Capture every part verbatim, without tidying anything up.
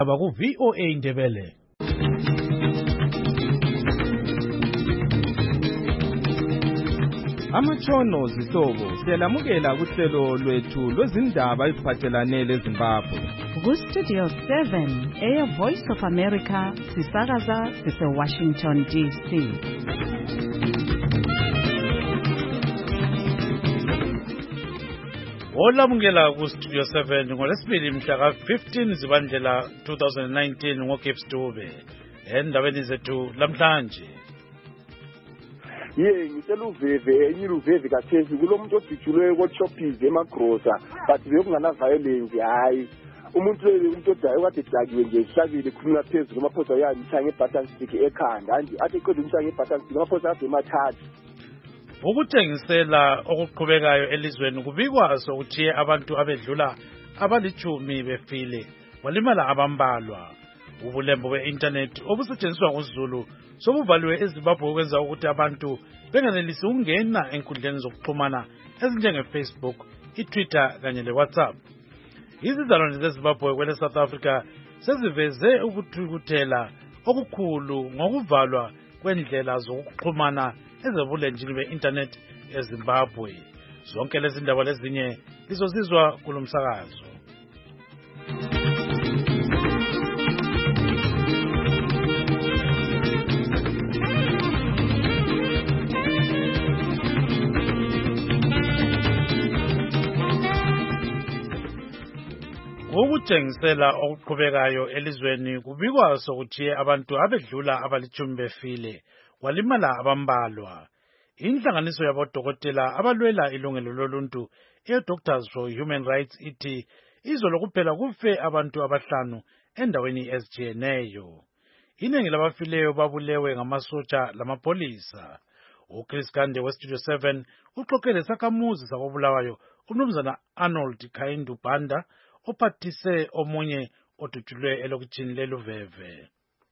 Abaku V O A Ndebele. Amatshono zihlobo siyalamukela kuhlelo lwethu lwezindaba eziphathelane leZimbabwe. Ku Studio seven, Air Voice of America, sisakaza sise Washington D C. Olamukela ku Studio seven ngolesibili mhla ka fifteen Zibandlela twenty nineteen ngoGibbs Dube. Endabeni zethu lamhlanje. Ye ngicela uveve enye uveve kathesi kulomuntu odijulwe ko Choppies emagrosa but bekungana violence hayi umuntu lo umuntu odayo kade dakiwe nje ihlabile khuluma phezulu amaphosa yani mthanga ebutton stick ekhanda andi athi eqeda umthanga ebutton stick amaphosa ade emathathu. Ukuthengisela okuqhubekayo elizweni kubikwa sokuthi abantu abedlula abalichumi befile walimala abambalwa. Ubulembo be-internet obusetshenziswa kuZulu sobuvaliwe eZimbabwe ukwenza ukuthi abantu benganelisi ukungena enkundleni zokuxhumana ezinjenge-Facebook, i-Twitter kanye le-WhatsApp. Izizalwane zeZimbabwe kwele South Africa seziveze ukuthukuthela okukhulu ngokuvalwa kwendlela zokuxhumana ezebulenjini be-internet eZimbabwe. Zonke lezi ndaba lezinye lizozizwa kulomsakazo. Ukuthengisela okuqhubekayo elizweni kubikwa sokuthi abantu abedlula abalichumi befile walimala abambalwa. Inhlanganiso yabodokotela abalwela ilungelo loluntu e-Doctors for Human Rights ithi izolo kuphela kufe abantu abahlanu endaweni ezitshiyeneyo. Iningi labafileyo babulewe ngamasotsha lamapolisa. uChris Gande we Studio seven uxoxele sakhamuzi sakobulawayo uMnumzana Arnold Khaindu Banda ophathise omunye odutshulwe elokitshini leluveve.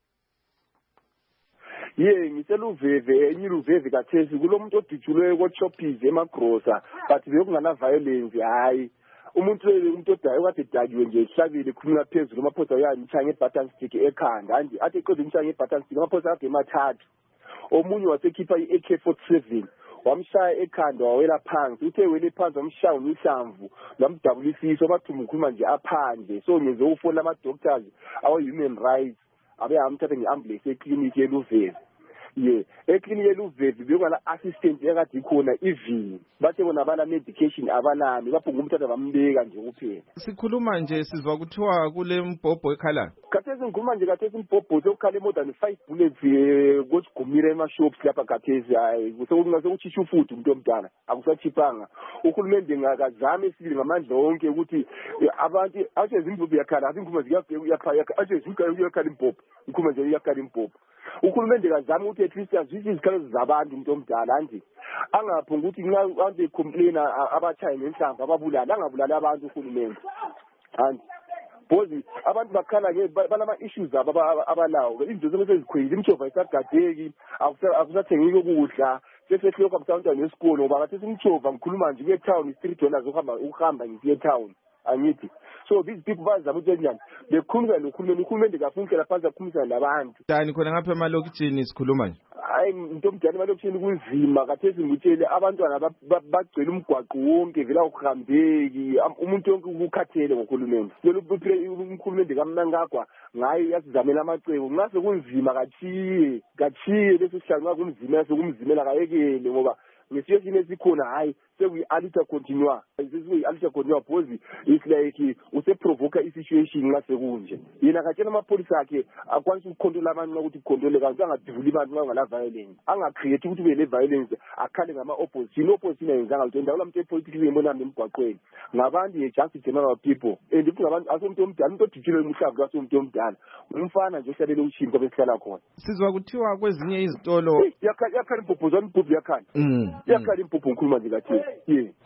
Ye ngicela uveve enye uveve kathesi kulomuntu odutshulwe ko Choppies emagrosa but bekungana violence hayi umuntu lo umuntu odayo kade dakiwe nje ihlabile khuluma phezulu amaphosa yani mthanga ebutton stick ekhanda andi athi eqeda umthanga ebutton stick amaphosa ade emathathu. Omunye wasekhipha i-A K forty-seven wamshaya ekhanda wawela phansi uthe wele phansi wamshaya umhlamvu lamdabulisisa bathuma ukukhuluma nje aphandle so ngeze ufona ama doctors awa human rights abe amthatha ngeambulance eclinic yeluveve. Ye eclinic yeluveve bekwana assistant ekade ikhona ivini bathe bona bana medication abanani baphunga umthatha bambeka nje kuphela. Sikhuluma nje sizwa kuthiwa kule mbhobho ekhala. Kathesi ngikhuluma nje kathesi imbhobho sokukhala more than five bullets kosigumira ema-shops lapha kathesi hayi sekungase futhi umuntu omdala akusachipanga. Uhulumende ngakazame esibili ngamandla onke ukuthi abantu asezimvubu yakhala azinkhuma ziyapha asezimvubu yakhala imbhobho ngikhuluma nje yakhala imbhobho. Uhulumende kazama ukuthi at least azizwe izikhalo zabantu umuntu omdala andi angaphunga ukuthi nxa abantu becomplaina abachaye ngenhlamvu ababulala angabulala abantu uhulumende andi bozi abantu bakhala balama issues aba abalawo izinto sebezikhwezile imjova isagadeki akusathengeki ukudla sesehloko abantwana nesikolo ngoba ngathi simjova ngikhuluma nje kuye town three dollars uhamba uhamba ngiye town angithi. So these people bazama ukuthi njani bekhuluma nokhulumeni uhulumende kafunke phansi akhulumisa labantu dani khona ngapha emalokitshini sikhuluma nje hayi into omdala emalokitshini kunzima kathesi ngitshele abantwana bagcwele umgwaqo wonke vela ukuhambeki umuntu wonke ukukhathele ngokhulumeni lelo umkhulumende kamnankagwa ngayo yasizamela amacebo ngase kunzima kachiye kachiye leso sihlanga kunzima sekumzimela kayekele ngoba ngesiyesini esikhona hayi sekuyi-alita continua sekuyi-alita continua because it's like useprovoka i-situation nxa sekunje yena katshela amapholisa akhe akwanisa ukukhontrola abantu nxa ukuthi kukhontrole kanti angadivuli abantu nxa ungala-violence angacreate ukuthi ube le-violence akhale ngama-opposition i-opposition ayenzanga lutho ndawo lamuntu epolitiki bembonami emgwaqweni ngabantu ye-just general people and if ngabantu asomuntu omdala umuntu odijilwe umhlamvu kasomuntu omdala umfana nje ohlalela ushini kwabe sihlala khona. Sizwa kuthiwa kwezinye izitolo yakhala impuphu zona impuphu yakhala yakhala impuphu ngikhuluma nje kathini ye hey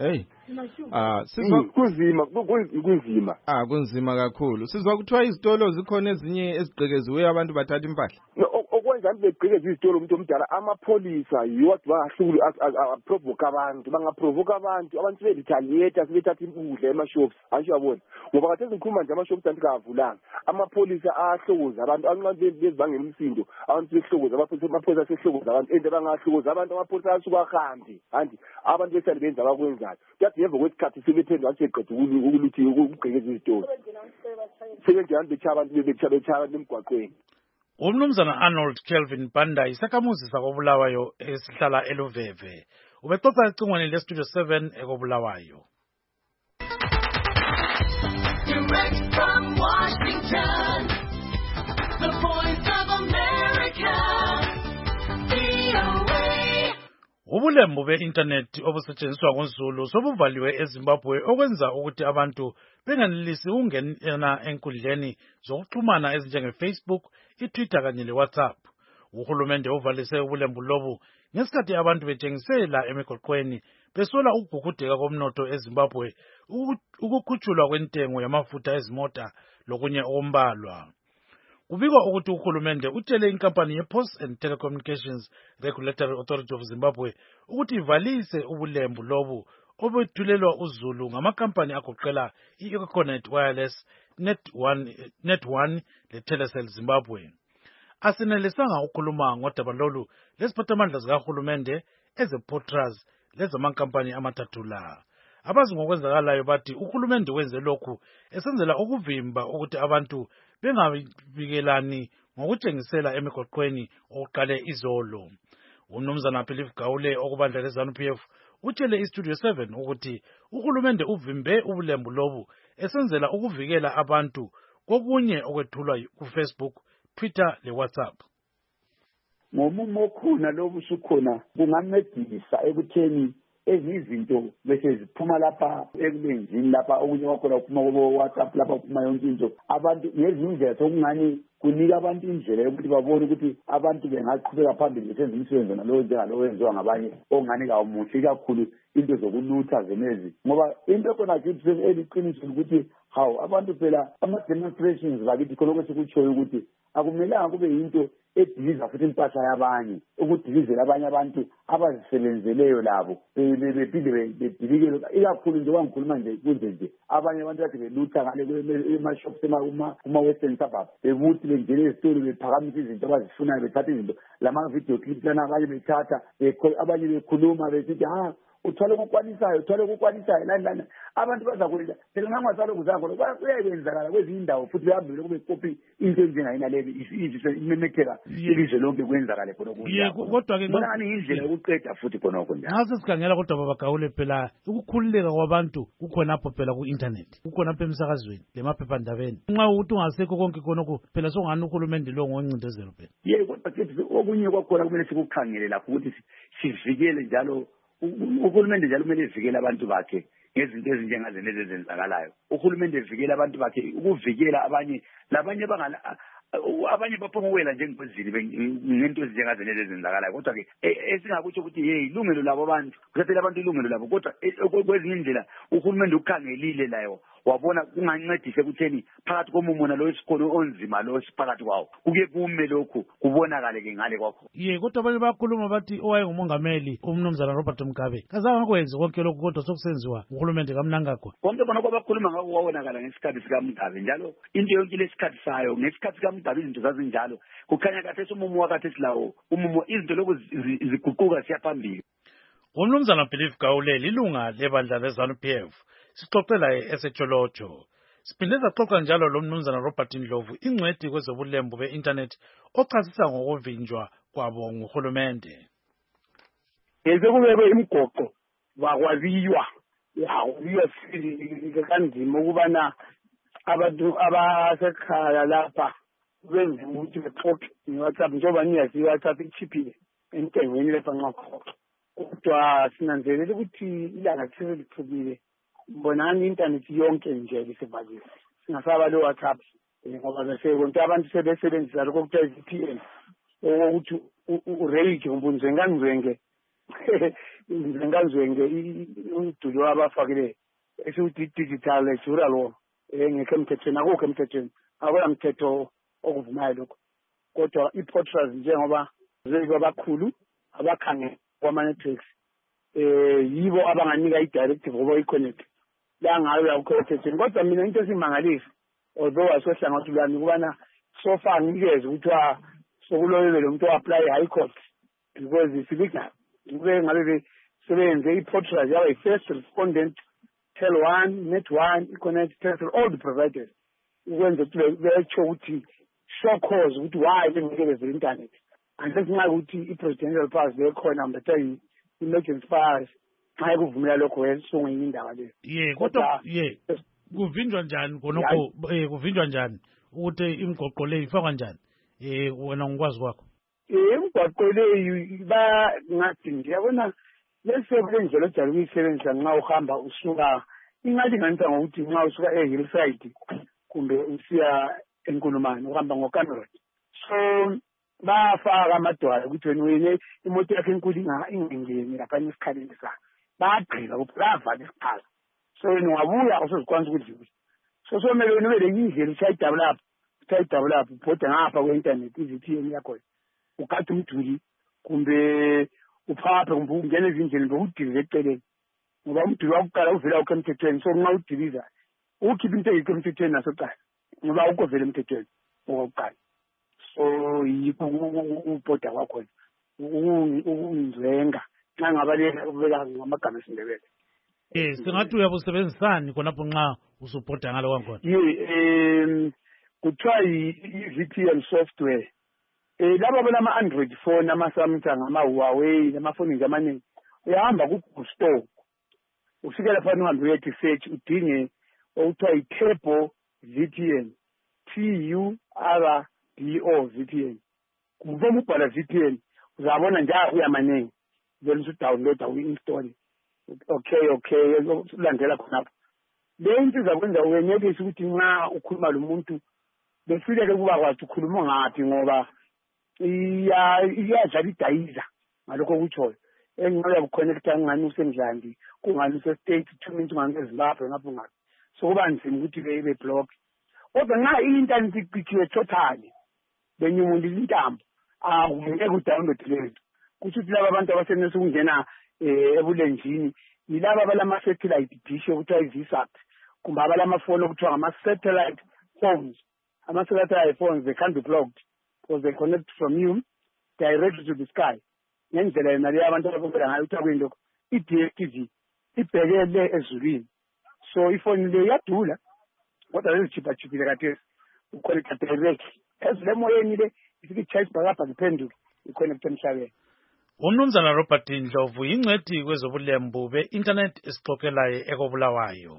Ah sizwa kunzima kunzima ah kunzima kakhulu sizwa kuthiwa izitolo zikhona ezinye ezigqekeziwe abantu bathatha impahla okwenza nje begqekeza izitolo umuntu omdala amapholisa yiwo bahlulu aprovoke abantu bangaprovoke abantu abantu beretaliate sebethatha impudla emashops asho yabona ngoba kade sikhuluma nje amashops antikavulanga amapholisa ahlokoza abantu anqabe bezibanga imisindo abantu behlokoza abapholisa amapholisa sehlokoza abantu ende bangahlokoza abantu amapholisa asuka ahambe andi abantu besali benza abakwenzayo yathi yemva kwesikhathi sebephendula athi eqedwe ukuluthi ukugqekeza izitolo sebenze abantu betshaya abantu bebetshaya abantu emgwaqweni. Umnumzana Arnold Kelvin Banda isakhamuzi sakobulawayo esihlala eLuveve ubexoxa ecingweni lestudio seven ekobulawayo. Direct from Washington, the voice of America, V O A. Ubulembu be-internet obusetshenziswa ngoZulu sobuvaliwe eZimbabwe okwenza ukuthi abantu benganelisi ukungena enkundleni zokuxhumana ezinjenge-Facebook, i-Twitter kanye le-WhatsApp. Uhulumende uvalise ubulembu lobu ngesikhathi abantu betshengisela emigoqweni besola ukugugudeka komnotho eZimbabwe, ukukhutshulwa kwentengo yamafutha ezimota lokunye okumbalwa. Kubikwa ukuthi uhulumende utshele inkampani ye-Post and Telecommunications Regulatory Authority of Zimbabwe ukuthi ivalise ubulembu lobu obethulelwa uZulu ngamakampani agoqela i-Econet Wireless, Net one, Net one le-Telecel Zimbabwe. Asenelisanga ukukhuluma ngodaba lolu lesiphathamandla zikahulumende eze-Potras lezamankampani amathathu la. Abazi ngokwenzakalayo bathi uhulumende wenze lokhu esenzela ukuvimba ukuthi abantu bengabikelani ngokutshengisela emigoqweni okuqale izolo. Umnumzana Philip Gaule okubandla leZANU-P F utshele iStudio seven ukuthi uhulumende uvimbe ubulembu lobu esenzela ukuvikela abantu kokunye okwethulwa kuFacebook, Twitter leWhatsApp. Ngomumo khona lobu sukhona kungancedisa ekutheni ezizinto bese ziphuma lapha ekulenzini lapha okunye kwakhona kuphuma kubo WhatsApp lapha kuphuma yonke into abantu ngezindlela sokungani kunika abantu indlela yokuthi babone ukuthi abantu bengaqhubeka phambili besenza imisebenzi nalowo njengalo wenziwa ngabanye ongani kawumuhle kakhulu into zokulutha zenezi ngoba into khona kithi eliqiniso ukuthi hawu abantu phela ama-demonstrations bakithi khona kwesikutshoyo ukuthi akumelanga kube yinto ediliza futhi impahla yabanye ukudilizela abanye abantu abazisebenzeleyo labo bephinde bedilikele ikakhulu nje wangikhuluma nje kunje nje abanye abantu bathi belutha ngale emashops kuma-western suburbs bebuthi bengene ezitolo bephakamisa izinto abazifunayo bethatha izinto lama-video clips lana abanye bethatha abanye bekhuluma besithi ha uthwale kukwanisayo uthwale kukwanisayo lani lani abantu bazakwenza phela ngangasalokhu zakho kuyakwenzakala kwezinye indawo futhi behambele kube kopi into enjengayinaleli imemetheka ilizwe lonke kwenzakale khonokho kodwa-ke ngani indlela yokuqeda futhi khonokho njalo nxa sesikhangela kodwa baba Gawule phela ukukhululeka kwabantu kukhonapho phela ku-internet kukhonapho emsakazweni lemaphephandabeni nxa ukuthi ungasekho konke khonokho phela sokungani uhulumende lo ngoncindezelo phela ye kodwa kethi okunye kwakhona kumele sikukhangele lapho ukuthi sivikele njalo uhulumende njalo kumele evikele abantu bakhe ngezinto ezinjengazenezi ezenzakalayo. Uhulumende evikele abantu bakhe ukuvikela abanye labanye bangala abanye baphongwela njengezini ngento ezinjengazenezi ezenzakalayo kodwa ke esingakutsho ukuthi hey ilungelo labo abantu kusathela abantu ilungelo labo kodwa kwezinye indlela uhulumende ukhangelile layo wabona kungancedise kutheni phakathi komumo nalo isikolo onzima lo siphakathi kwawo kuke kume lokhu kubonakale ke ngale kwakho. Ye kodwa abanye bakhuluma bathi owaye ngumongameli umnumzana Robert Mugabe kazange akwenze konke lokhu kodwa sokusenziwa uhulumende kamnangagwa. Konke bona kwabakhuluma ngako kwabonakala ngesikhathi sika Mugabe njalo into yonke lesikhathi sayo ngesikhathi sika Mugabe izinto zazinjalo kukhanya kahle umumo wakhe silawo umumo izinto lokhu ziguquka siyaphambili. Umnumzana Philip Gaule lilunga lebandla leZANU-P F sixoxela eSecholocho. Siphinde saxoxa njalo lo mnumzana Robert Ndlovu ingcwedi kwezobulembu be-internet ochasisa ngokuvinjwa kwabo nguhulumende. Yeze kubekwe imigoqo bakwaziwa yawiwa kanzima ukubana abantu abasekhaya lapha benze ukuthi bexoxe ngeWhatsApp njengoba niyazi iWhatsApp ichiphile entengweni lapha nxaqoqa kodwa sinanzelela ukuthi ilanga selithubile bonani internet yonke nje lisebhalise singasaba lo WhatsApp ngoba bese konke abantu sebesebenzisa lokho kuthiwa i-V P N ukuthi urage umbunzwe ngangcwenge ngingazwenge umduli wabafakile esiwuthi digital ejura lo engekho emthethweni akukho emthethweni akula mthetho okuvumayo lokho kodwa i-portals njengoba abakhulu abakhangela kwama-networks eh yibo abanganika i-directive ngoba i-connect la ngayo yakho emthethweni kodwa mina into esimangaliso although asohlangothi lwami kubana so far ngikeze ukuthi sokulolele lo muntu apply high court because isibika kube ngabe sebenze i-portals yabe i-first respondent tel one net one i-connect tell all the providers ukwenza ukuthi becho ukuthi show cause ukuthi why bengeke beze internet unless nxa ukuthi i-presidential pass bekhona mbatha emergency pass xa kuvumela lokho wesonge indaba leyo ye kodwa ye kuvinjwa njani khonokho eh kuvinjwa njani ukuthi imigoqo le ifakwa njani eh wena ngikwazi kwakho eh imigoqo le ba ngathi ngiyabona lese kulendlela ojala ukuyisebenzisa nxa uhamba usuka ingathi nganisa ngokuthi nxa usuka e-hillside kumbe usiya enkulumane uhamba ngoCameron so bafaka amadwala ukuthi wena wena imoto yakhe enkulu ingengeni lapha esikhaleni sakhe bagqila ukuvala isikhala so wena ungabuya usuzikwanisa ukudlula so somele wena ube leyindlela usayidevelop usayidevelop ubhoda ngapha kwe-internet i-V-P-N yakho ukhatha umduli kumbe uphaphe kumbe ungena ezindlini ngokudiliza eceleni ngoba umduli wakuqala uvela ukho emthethweni so nxa udiliza ukhipha into eyikho emthethweni nasoqala ngoba ukho vele emthethweni okokuqala so yikho ubhoda kwakhona ukungizwenga nxa ngabaleka ubeka ngamagama esindebele eh singathi uyabusebenzisani khonapho nxa usubhoda ngalo kwakhona ye em kuthiwa i-V P N software eh laba balama Android phone ama Samsung ama Huawei namafoni nje amaningi uyahamba ku store ufike lapha uhambe uyethi search udinge okuthiwa i-Turbo V P N T U R B O V P N kubona ubhala V P N uzabona njalo kuyamaningi then udownload uinstall okay okay ulandela khonapho le into izakwenza uyenelisa ukuthi nxa ukhuluma lo muntu befike kuba kwathi ukhuluma ngapi ngoba iya iyadlala idayiza ngalokho kutshoyo enginoya kuconnecta ngani usendlandi kungani use-state two minutes ungani ezimbabwe ngapho ngapi so kuba nzima ukuthi bebe block kodwa nxa i-internet iqithiwe totally benye umuntu intambo akungeke udownload lento kusho ukuthi laba abantu abasenelisa ukungena ebulenjini yilaba abalama-satellite dish okuthiwa i-VSAT kumbe abalamafoni okuthiwa ngama-satellite phones ama-satellite phones they can't be blocked because they connect from you directly to the sky ngendlela yena leyo abantu ababukela ngayo kuthiwa kuyinto i-D S T V ibhekele ezulwini so ifoni le iyadula kodwa lezijipha-jiphile kathesi uconnecta direct ezule emoyeni le ifike i-charge bhakabha liphenduke i-connecta emhlabeni umnumzana Robert Ndlovu yingcwethi kwezobulembu be-internet esixoxelayo ekobulawayo.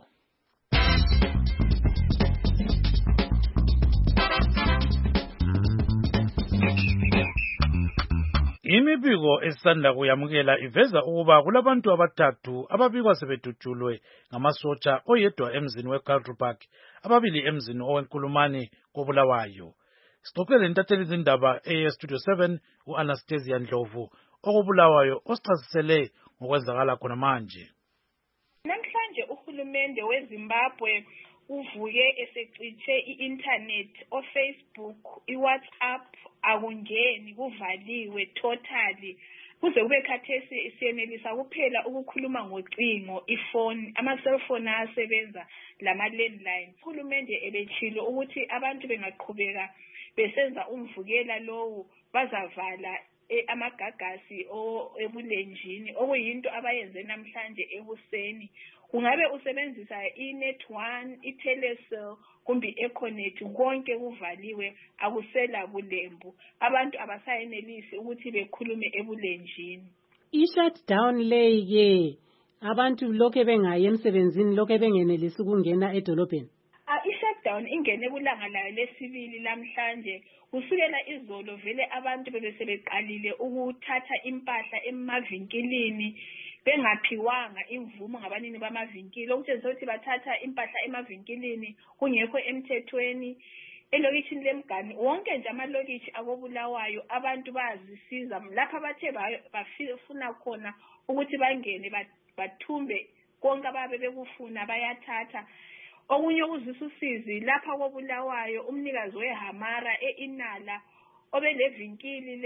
Imibiko esanda kuyamukela iveza ukuba kulabantu abathathu ababikwa sebedutshulwe ngamasotsha oyedwa emzini weCulture Park ababili emzini owenkulumane kobulawayo. Sixoxele intatheli izindaba e-Studio seven u-Anastasia Ndlovu okubulawayo osichasisele ngokwenzakala khona manje. Namhlanje uhulumende weZimbabwe uvuke esecitshe i-internet o-Facebook, i-WhatsApp akungeni kuvaliwe totally kuze kube khathesi siyenelisa kuphela ukukhuluma ngocingo ifoni ama-cellphone asebenza lama-landline. Uhulumende ebetshilo ukuthi abantu bengaqhubeka besenza umvukela lowu bazavala E amagagasi o ebulenjini okuyinto abayenze namhlanje ekuseni. Ungabe usebenzisa iNet one, iTelecel kumbe iEconet konke kuvaliwe akusela bulembu. Abantu abasayenelisi ukuthi bekhulume ebulenjini. I-shutdown lay ke abantu lokho bengayi emsebenzini lokho bengenelisi ukungena edolobheni. I-shutdown ingene kulanga layo lesibili namhlanje. Kusukela izolo vele abantu bebesebeqalile ukuthatha impahla emavinkilini bengaphiwanga imvumo ngabanini bamavinkili okutshengisa ukuthi bathatha impahla emavinkilini kungekho emthethweni elokishini lemgani wonke nje amalokishi akobulawayo abantu bayazisiza lapha bathe bafuna khona ukuthi bangene bathumbe konke ababe bekufuna bayathatha. Okunye okuzisa usizi lapha kobulawayo umnikazi wehamara eInala obelevinkili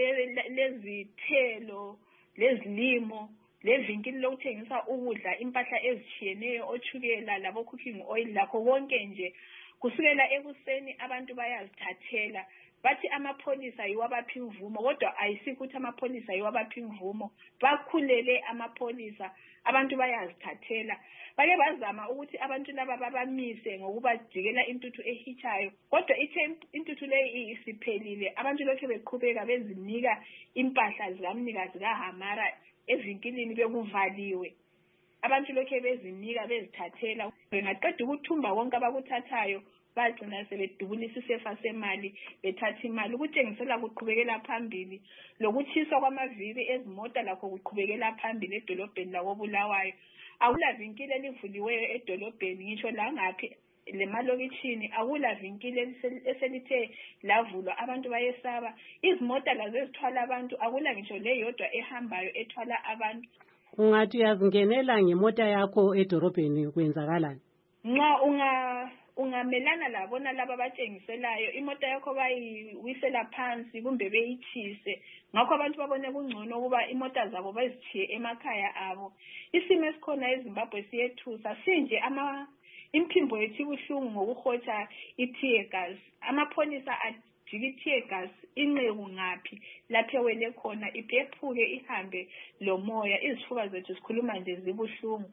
lezithelo lezilimo levinkili lokuthengisa ukudla impahla ezitshiyeneyo ochukela labo cooking oil lakho konke nje kusukela ekuseni abantu bayazithathela bathi amapholisa yiwo abaphi imvumo kodwa ayisikho ukuthi amapholisa yiwo abaphi imvumo bakhulele amapholisa abantu bayazithathela bake bazama ukuthi abantu laba babamise ngokubajikela intuthu ehitshayo kodwa ithe intuthu leyi isiphelile abantu lokho beqhubeka bezinika impahla zikamnikazi kahamara evinkilini bekuvaliwe abantu lokho bezinika bezithathela bengaqeda ukuthumba konke abakuthathayo bagcina sebedubulisa isefa semali bethatha imali ukutshengisela kuqhubekela phambili lokuthiswa kwamavili ezimota lakho kuqhubekela phambili edolobheni lakobulawayo akula vinkile elivuliweyo edolobheni ngisho la ngaphi lemalokitshini akula vinkile eselithe lavulwa abantu bayesaba izimota lazo ezithwala abantu akula ngisho leyodwa ehambayo ethwala abantu. Ungathi uyazingenela ngemota yakho edolobheni kwenzakalani? Nxa unga ungamelana labona laba abatshengiselayo imota yakho bayiwisela phansi kumbe beyithise ngakho abantu babone kungcono ukuba imota zabo bazithiye emakhaya abo. Isimo esikhona eZimbabwe siyethusa sinje ama imphimbo yethu ibuhlungu ngokuhotsha i-tear gas amapholisa ajika i-tear gas inqeku ngaphi lapho ewele khona iphephuke ihambe lomoya izifuba zethu sikhuluma nje zibuhlungu.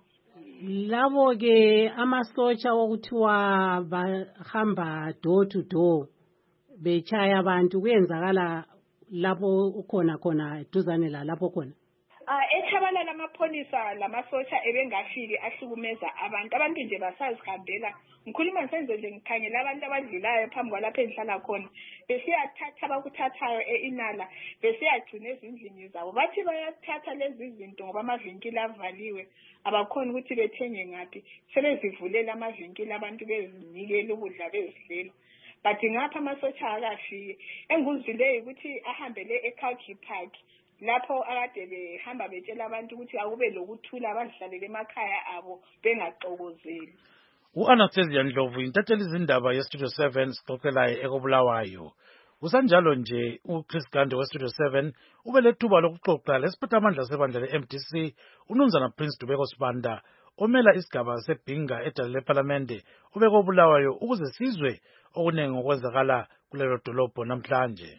Labo ke amasotsha okuthiwa bahamba door to door bechaya abantu kuyenzakala lapho ukhona khona duzane la lapho khona. Ah echabala lamapholisa lamasotsha ebengafiki ahlukumeza abantu abantu nje basazihambela ngikhuluma ngisenze nje ngikhangela abantu abadlulayo phambi kwalapho engihlala khona besiyathatha abakuthathayo eInala besiyagcina ezindlini zabo bathi bayathatha lezi zinto ngoba amavinkili avaliwe abakhona ukuthi bethenge ngaphi sebezivulela amavinkili abantu bezinikela ukudla bezidlela bathi ngapha amasotsha akafiki enguzwileyo ukuthi ahambele eCalky Park lapho akade behamba betshela abantu ukuthi akube lokuthula abadlalele emakhaya abo bengaxokozeli. U-Anastasia Ndlovu intatheli izindaba ye-Studio seven sixoxelayo ekobulawayo. Kusanjalo nje uChris Gande we-Studio seven ubelethuba lokuxoxa lesiphathamandla sebandla le-M D C uNumzana Prince Dubeko Sibanda omela isigaba sebhinga edale lePhalamende ubekobulawayo ukuze sizwe okunengi okwenzakala kulelo dolobho namhlanje.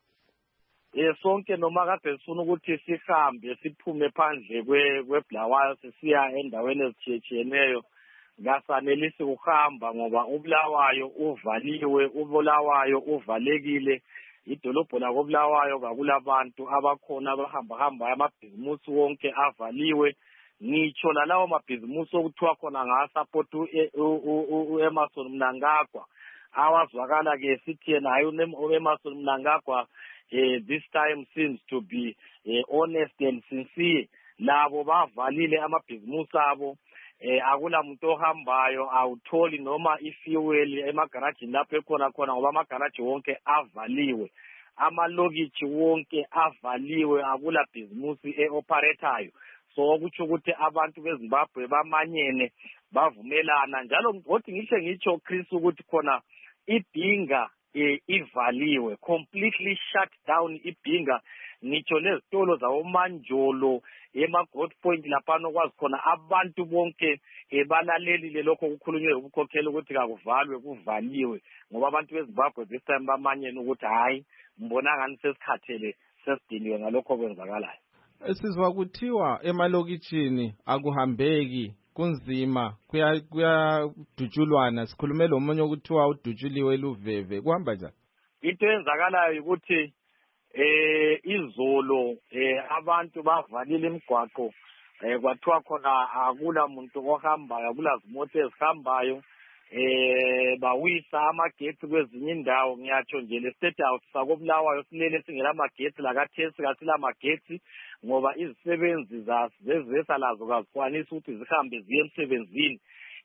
Eh sonke noma kade sifuna ukuthi sihambe siphume phandle kwe kweBulawayo sisiya endaweni ezitshiyeneyo ngasanelisi ukuhamba ngoba uBulawayo uvaliwe uBulawayo uvalekile idolobho la koBulawayo kakulabantu abakhona abahamba hamba amabhizimusi wonke avaliwe ngitsho lalawo mabhizimusi okuthiwa khona ngasupport uEmmerson Mnangagwa awazwakala ke sithi yena hayi uEmmerson Mnangagwa Uh, this time seems to be uh, honest and sincere. Labo bavalile amabhizimusi abo eh akula muntu ohambayo awutholi noma ifuel emagaraji lapho ekhona khona ngoba amagaraji wonke avaliwe amalokithi wonke avaliwe akula bhizimusi eoperatayo so okuthi ukuthi abantu beZimbabwe bamanyene bavumelana njalo ngothi ngisho ngitsho Chris ukuthi khona ibhinga E, ivaliwe completely shut down ibhinga ngitsho lezitolo zawomanjolo ema-God Point lapha nokwazi khona abantu bonke ebalalelile lokho kukhulunywe ukukhokhela ukuthi kakuvalwe kuvaliwe ngoba abantu beZimbabwe this time bamanyene ukuthi hayi mbona ngani sesikhathele sesidiniwe ngalokho kwenzakalayo. Sizwa kuthiwa emalokitshini akuhambeki kunzima kuyadutshulwana sikhulume lo munye ukuthiwa udutshuliwe luveve kuhamba njani? Into eyenzakalayo ukuthi eh izolo eh abantu bavalile imigwaqo eh kwathiwa khona akula muntu ohambayo akula zimoto ezihambayo eh bawisa amagetsi kwezinye indawo ngiyatsho nje le state house sakoBulawayo silele singela magetsi la kathesi kasila magetsi ngoba izisebenzi zezesa lazo kazikwanisa ukuthi zihambe ziye emsebenzini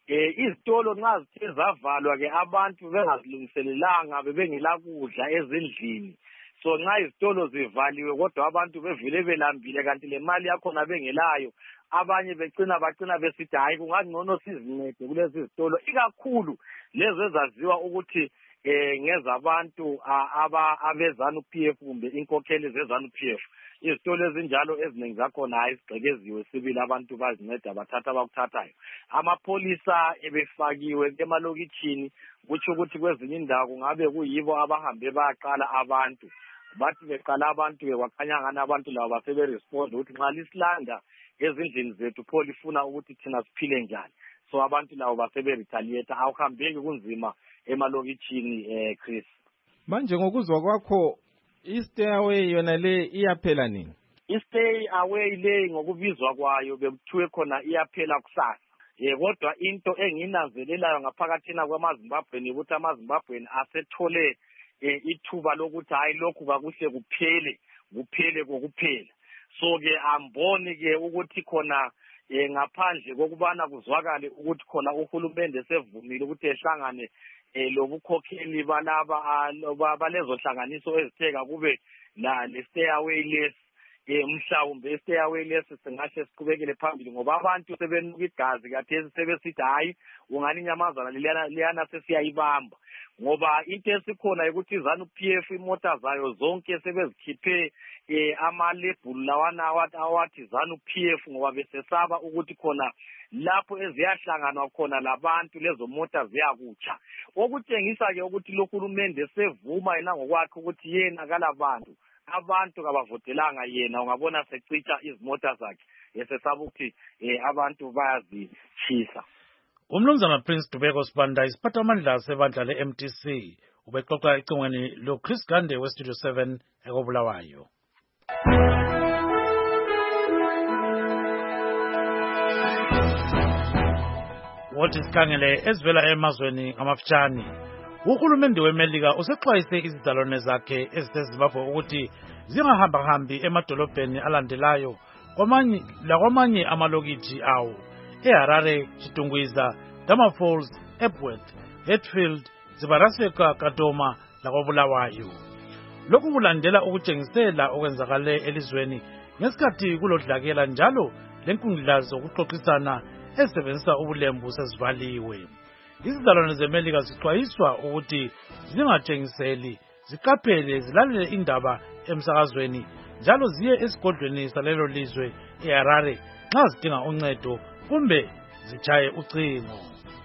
eh izitolo nxa zithe zavalwa ke abantu bengazilungiselelanga bebengela kudla ezindlini. So nxa izitolo zivaliwe kodwa abantu bevile belambile kanti le mali yakhona bengelayo, abanye becina bacina besithi hayi kungangcono sizincede kulezi izitolo, ikakhulu lezo ezaziwa ukuthi eh ngezabantu aba abezanu P F kumbe inkokheli zezanu P F. Izitolo ezinjalo eziningi zakhona hayi sigqekeziwe sibili abantu bazinceda bathatha abakuthathayo. Amapolisa ebefakiwe emalokitshini kuthi ukuthi kwezinye indawo kungabe kuyibo abahambe bayaqala abantu. Bathi beqala abantu bewakhanya ngani abantu labo basebe respond ukuthi nxa lisilanda ezindlini zethu pho lifuna ukuthi thina siphile njani. So abantu labo basebe retaliate, awuhambeki kunzima emalokitshini eh Chris. Manje ngokuzwa kwakho i-stay away yona le iyaphela nini? I-stay away le ngokubizwa kwayo bekuthiwe khona iyaphela kusasa. Eh kodwa into enginanzelelayo ngaphakathina kwamaZimbabweni ukuthi amaZimbabweni asethole ithuba lokuthi hayi lokhu kakuhle kuphele kuphele kokuphela. So ke amboni ke ukuthi khona eh ngaphandle kokubana kuzwakale ukuthi khona uhulumende sevumile ukuthi ehlangane eh lobukhokheli balaba balezo hlanganiso ezitheka kube la le stay away list eh mhlawumbe stay away list singahle siqhubekele phambili ngoba abantu sebenuka igazi kathesi sebesithi hayi ungani inyamazana liyana liyana sesiyayibamba. Ngoba into esikhona ukuthi izanu P F imota zayo zonke sebezikhiphe eh amalebhulu lawana awathi zanu P F ngoba besesaba ukuthi khona lapho eziyahlanganwa khona labantu lezo mota ziyakutsha. Okutshengisa ke ukuthi lohulumende sevuma yena ngokwakhe ukuthi yena kalabantu abantu kabavotelanga yena ungabona secitsha izimota zakhe esesaba ukuthi eh abantu bayazitshisa. Umnumzana Prince Dubeko Sibanda isiphathamandla sebandla le-M T C ubexoxa ecingweni lo Chris Gande we Studio seven ekobulawayo. Wathi sikhangele ezivela emazweni amafutshane, uhulumende weMelika usexwayise izidalwane zakhe eziseZimbabwe ukuthi zingahambahambi emadolobheni alandelayo kwamanye lakwamanye amalokithi awo eHarare, Chitungwiza, Dama Falls, Epworth, Hatfield, Zibaraseka, Kadoma lakobulawayo. Lokhu kulandela ukutshengisela okwenzakale elizweni ngesikhathi kulodlakela njalo lenkundla zokuxoxisana ezisebenzisa ubulembu sezivaliwe. Izidalwane zeMelika zixwayiswa ukuthi zingatshengiseli, ziqaphele, zilalele indaba emsakazweni njalo ziye esigodlweni salelo lizwe eHarare nxa zidinga uncedo kumbe zichaye ucingo.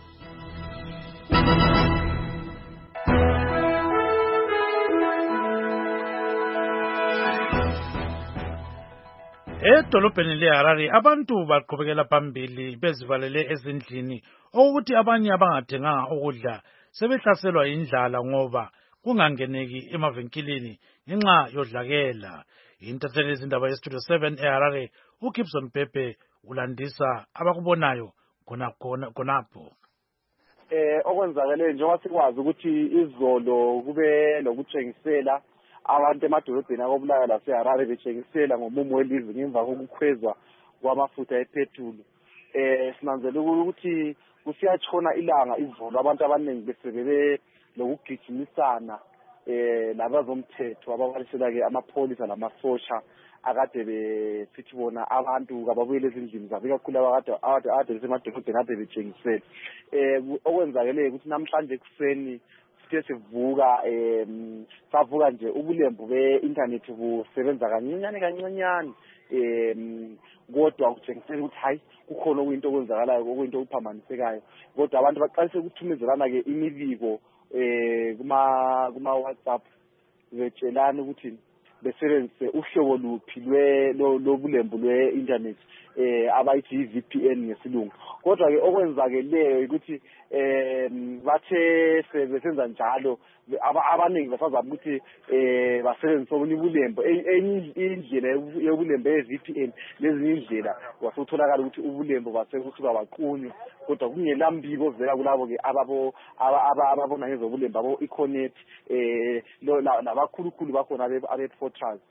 Edolobheni leHarare abantu baqhubekela phambili bezivalele ezindlini ukuthi abanye abangathenganga ukudla sebehlaselwa indlala ngoba kungangeneki emavenkilini ngenxa yodlakela. Intatheli izindaba yeStudio seven eHarare uGibson Pepe ulandisa abakubonayo khona khona khonapho. Eh okwenzakele njengoba sikwazi ukuthi izolo kube lokutshengisela abantu emadolobheni akobulawayo laseHarare betshengisela ngomumo welizwe ngemva kokukhwezwa kwamafutha epetroli. Eh sinanzela ukuthi kusiyatshona ilanga izolo abantu abaningi besebebe lokugijimisana eh labazomthetho ababalisela ke amapolisa namasosha akade besithi bona abantu kababuyele ezindlini zabo ikakhulu abakade ade besemadolobheni ade betshengisela. Eh okwenzakele ukuthi namhlanje kuseni sithe sivuka em savuka nje ubulembu be-internet busebenza kancinyane kancinyane em kodwa kutshengisela ukuthi hayi kukhona okuyinto okwenzakalayo okuyinto okuphambanisekayo kodwa abantu baqalise ukuthumezelana ke imibiko eh kuma kuma WhatsApp betshelana ukuthi besebenzise uhlobo luphi lwe lobulembu lwe-internet eh abayithi i-V P N ngesilungu. Kodwa ke okwenzakeleyo ukuthi eh bathe sebesenza njalo abaningi basazama ukuthi eh basebenzise obunye ubulembu enye indlela yobulembu ye-V P N lezinye indlela wasutholakala ukuthi ubulembu basekuthi baqunywa kodwa kungelambiko ovela kulabo ke ababo ababona ngezobulembu abo Econet eh nabakhulukhulu bakhona abe Fortress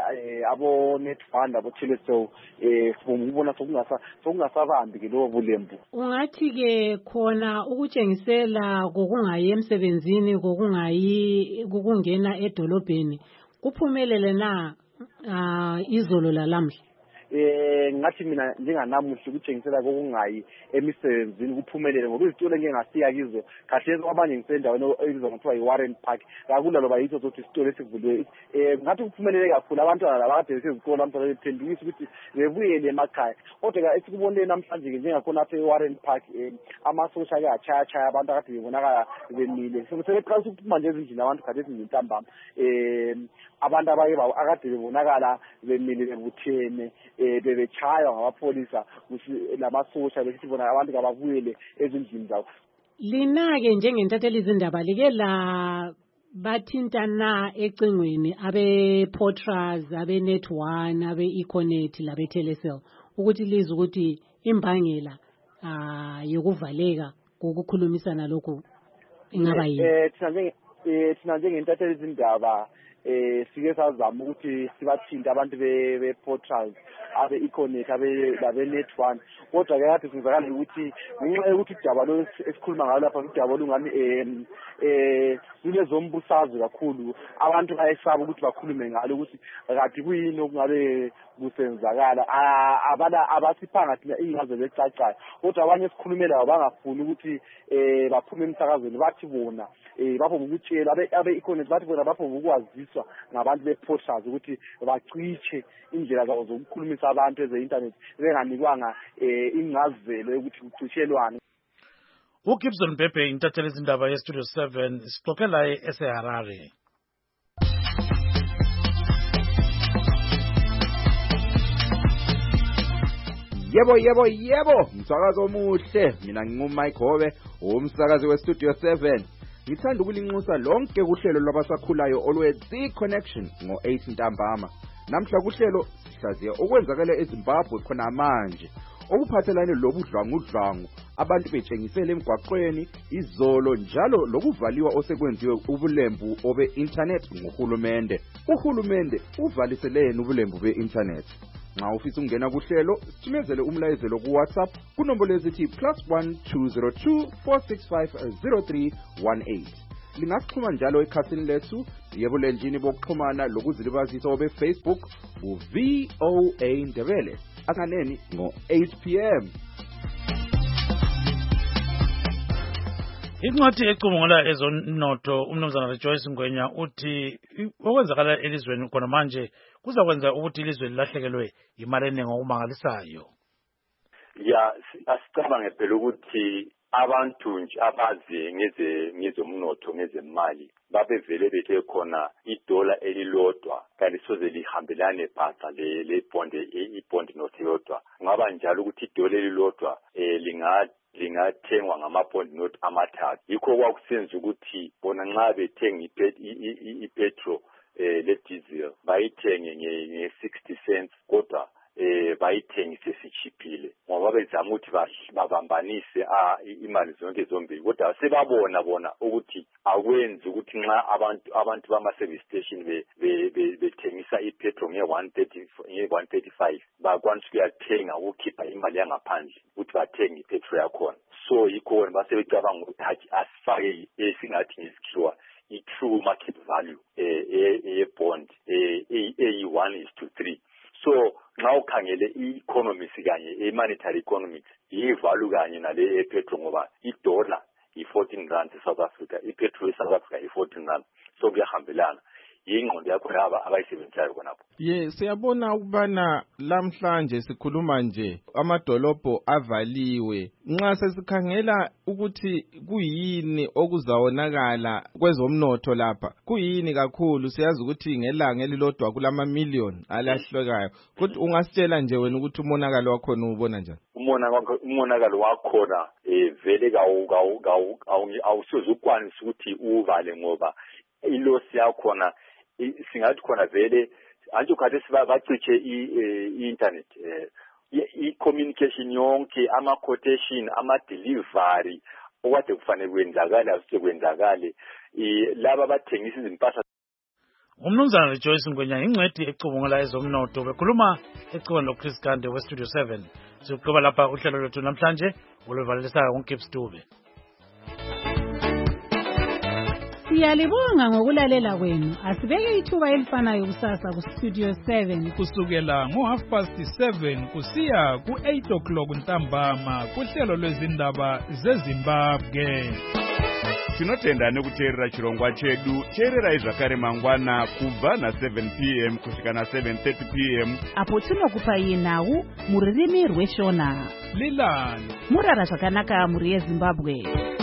abo Netfund abo Telecel eh sibona sokungasa sokungasabambi ke lobo bulembu. Ungathi ke khona ukutshengisela kokungayi emsebenzini kokungayi kukungena edolobheni kuphumelele na izolo lalamhla? Eh ngathi mina njenganamuhla ukutshengisela kokungayi emisebenzini kuphumelele ngoba izitolo ngeke ngasiya kizo kahle kwabanye ngisendaweni ebizwa ngokuthiwa iWarren Park akula loba yitho sothi isitolo esivulwe eh ngathi kuphumelele kakhulu abantwana labakade besezikolo namhlanje bephendukisa ukuthi bebuyele emakhaya kodwa esikubonile namhlanje ke njengakhona apha eWarren Park amasosha ke achaya chaya abantu akade bebonakala bemile sebeqalisa ukuthi manje ezindlini abantu kade ezintambama eh abantu abake akade bebonakala bemile bebuthene eh bebechaywa ngabapholisa lamasosha besithi bona abantu kababuyele ezindlini zabo. Lina ke njengentatheli izindaba like la bathinta na ecingweni abe Portras abe Net one abe Econet labe Telecel ukuthi liza ukuthi imbangela ah yokuvaleka kokukhulumisana lokho ingaba yini? Eh thina njenge eh thina njengentatheli izindaba eh sike sazama ukuthi sibathinta abantu be be Portals abe Econet abe labe Net one kodwa ke kade sizakala ukuthi ngenxa yokuthi idaba lo esikhuluma ngalo lapha idaba lungani eh eh kunezombusazwe kakhulu abantu bayesaba ukuthi bakhulume ngalo ukuthi kade kuyini okungabe kusenzakala abala abasiphanga thina ingaze becacayo kodwa abanye sikhulumela abangafuni ukuthi eh baphume emsakazweni bathi bona eh bapho ukutshela abe abe Econet bathi bona bapho ukwaziswa ngabantu bePortals ukuthi baciche indlela zabo zokukhulumisa abantu eze internet benganikwanga eh ingazelo ukuthi kucishelwane. uGibson Bhebhe intatheli izindaba ye Studio seven sixoxela eseHarare. Yebo yebo yebo umsakazo omuhle mina nginguMike Hobe umsakazi we Studio seven ngithanda ukulinxusa lonke kuhlelo lwabasakhulayo olwe The Connection ngo eight ntambama namhla kuhlelo sihlaziya okwenzakala eZimbabwe khona manje okuphathelane lobudlwangudlwangu abantu betshengisele emgwaqweni izolo njalo lokuvaliwa osekwenziwe ubulembu obe internet ngohulumende uhulumende uvaliselene ubulembu be-internet. Nxa ufisa ukungena kuhlelo sithumezele umlayezelo ku WhatsApp kunombolo ezithi plus one two zero two four six five zero three one eight. Lingaxhuma njalo ekhasini lethu yebulenjini bokuxhumana lokuzilibazisa obe Facebook u V O A Ndebele akaneni ngo eight p m. Incwadi ecubungula ezonotho umnumzana Rejoice Ngwenya uthi okwenzakala elizweni khona manje kuzakwenza ukuthi ilizwe lilahlekelwe imali eningi okumangalisayo. Ya asicabange phela ukuthi abantu nje abazi ngeze ngezomnotho ngezemali babevele bethe khona idola elilodwa kanti soze lihambelane phatha le le bond i bond note yodwa ngaba njalo ukuthi idola elilodwa eh linga lingathengwa ngama-bond note amathathu yikho kwakusenza ukuthi bona nxa bethenga i-petrol eh le diesel bayithenge nge-sixty cents kodwa eh bayithengise sichiphile ngoba bezama ukuthi babambanise imali zonke zombili kodwa sebabona bona ukuthi akwenzi ukuthi nxa abantu abantu bama-service station bethengisa ipetrol nge-one thirty-five bakwanisa ukuyathenga ukukhipha imali yangaphandle ukuthi bathenge ipetrol yakhona so yikho wena basebecabanga ukuthi hathi asifake esingathi ngesikhiwa i-true market value ye-bond eyi-one is to three. So nxa ukhangele i-economics kanye i-monetary economics yivalue kanye nale epetrol ngoba i-dollar i-fourteen rand eSouth Africa ipetrol eSouth Africa i-fourteen rand so kuyahambelana yingqondo yakho laba abayisebenzayo khonapho. Ye siyabona ukubana lamhlanje sikhuluma nje amadolobho avaliwe nxa sesikhangela ukuthi kuyini okuzawonakala kwezomnotho lapha kuyini kakhulu siyazi ukuthi ngelanga elilodwa kulama million alahlekayo kodwa ungasitshela nje wena ukuthi umonakalo wakho ubona njani? Umonakalo umonakalo wakhona eh vele kawu kawu awusozukwanisa ukuthi uvale ngoba ilosi yakhona singathi khona vele anjho kade sibaciche i-internet i-communication yonke ama-quotation ama-delivery okade kufanele kwenzakale asekwenzakale laba bathengisa izimpahla. Umnumzana Joyce Ngwenya ingcwedi ecubungula ezomnotho bekhuluma ecubeni loChris Gande weStudio seven. Siqhubeka lapha uhlelo lwethu namhlanje oluvalisayo uGibbs Dube. Siyalibonga ngokulalela kwenu. Asibeke ithuba elifanayo kusasa kuStudio seven kusukela ngo half past seven kusiya ku eight o'clock ntambama kuhlelo lwezindaba zeZimbabwe. Tinotenda nekuteerera chirongwa chedu cheererai zvakare mangwana kubva na seven p m kusvika na seven thirty p m apo tinokupai nhau muririmi rweshona Lilani murara zvakanaka muri yeZimbabwe.